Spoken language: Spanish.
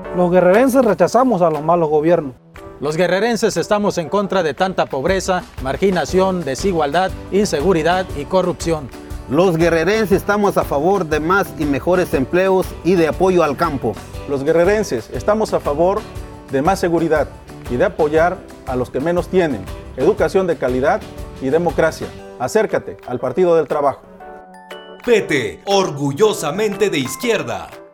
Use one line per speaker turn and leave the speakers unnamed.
Los guerrerenses rechazamos a los malos gobiernos.
Los guerrerenses estamos en contra de tanta pobreza, marginación, desigualdad, inseguridad y corrupción.
Los guerrerenses estamos a favor de más y mejores empleos y de apoyo al campo.
Los guerrerenses estamos a favor de más seguridad y de apoyar a los que menos tienen, educación de calidad y democracia. Acércate al Partido del Trabajo.
PT, orgullosamente de izquierda.